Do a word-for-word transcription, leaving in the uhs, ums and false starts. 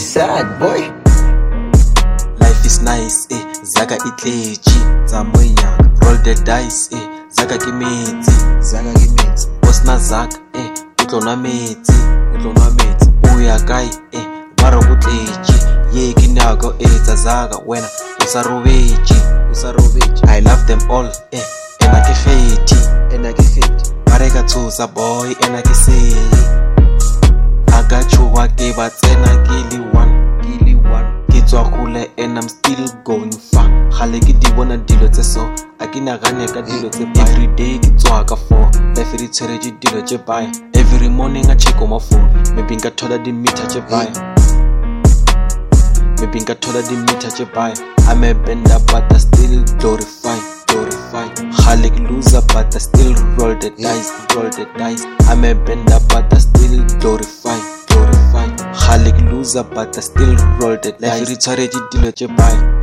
sad boy. Life is nice, eh, Zaga itleji, Zamoya, roll the dice, eh, Zaga kimeti, Zaga kimeti, Osna Zaga, eh, utlona meti, utlona meti, Uya kai, eh, Maro utleji, Ye kinago, eh, Zaga, wena, Usaroveji, Usaroveji, I love them all, eh, Ena kefeti, Ena kefeti, Mareka tuza boy, Ena kisei, Agachuwa keba tena kili one, kili one. Kule and I'm still going far. Hale ki di bona dilo tse so. Akina gane ka dilo tse pa. Every day ki tswaka for. Life ri tsere ji dilo tse baya. Every morning I check on my phone. Maybe nka thola di meter tse baya. Maybe nka thola di meter tse baya. I'm a bender but I still glorify, glorify. Hale ki loser but I still roll the dice, roll the dice. I'm a bender but I still glorify, glorify. Halik loser but I still roll the dice. Life ri tshware di dilo tse baya.